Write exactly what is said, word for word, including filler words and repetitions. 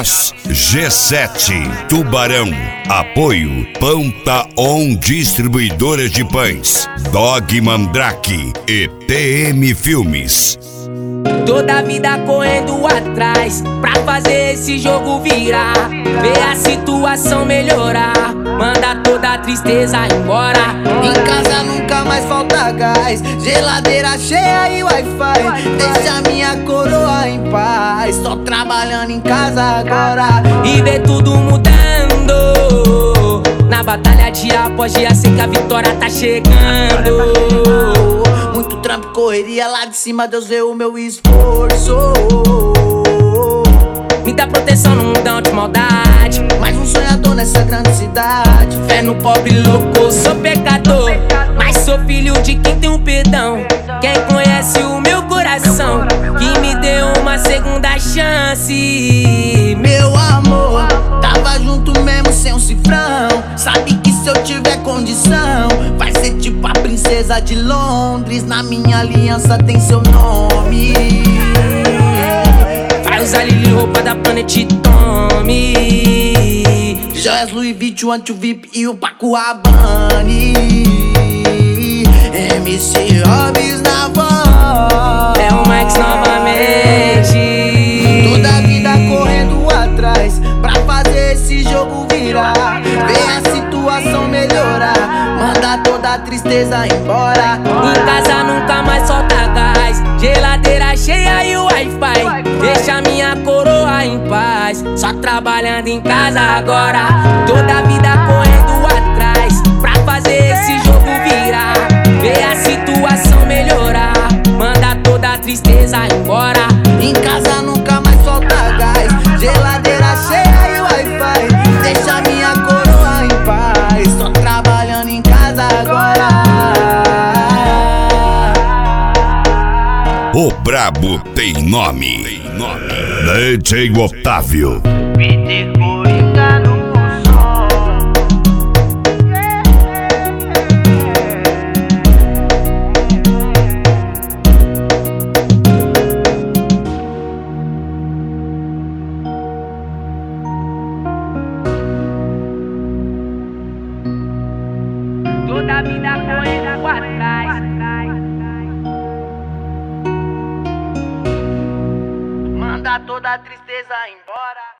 Após G sete, Tubarão. Apoio Pão tá On Distribuidora de Pães, Dog Mandrake e T M Filmes. Toda a vida correndo atrás pra fazer esse jogo virar, ver a situação melhorar, manda toda a tristeza embora. Em casa nunca mais falta gás, geladeira cheia e Wi-Fi. Deixa minha coroa em paz, só trabalhando em casa agora. E ver tudo mudando, na batalha dia após dia, sei que a vitória tá chegando. Muito trampo, correria lá de cima, Deus vê o meu esforço. Me dá proteção no mundão de maldade, Mais um sonhador nessa grande cidade. fé no pobre louco, sou pecador, mas sou filho de quem tem um perdão. Quem conhece o meu coração, que me deu uma segunda chance. Meu amor, tava junto mesmo sem um cifrão. Sabe que se eu tiver condição, vai ser tipo a princesa de Londres. Na minha aliança tem seu nome. Vai usar Lili, roupa da Planet Tommy, Joias Louis Vuitton, Anti V I P e o Paco Rabanne. M C Hobbs na voz, é o Max novamente. toda a vida correndo atrás pra fazer esse jogo virar, ver a situação melhorar, manda toda a tristeza embora. Em casa nunca mais solta gás, geladeira cheia e o Wi-Fi. Deixa minha coroa em paz, só trabalhando em casa agora. Toda a vida correndo atrás pra fazer esse jogo virar, ver a situação melhorar, manda toda a tristeza embora. Em casa nunca mais falta gás, geladeira cheia e Wi-Fi. Deixa minha coroa em paz, só trabalhando em casa agora. O brabo tem nome. Tem nome. D J Otávio. Peter Coringa no som. Toda a vida correndo atrás, Manda toda a tristeza embora.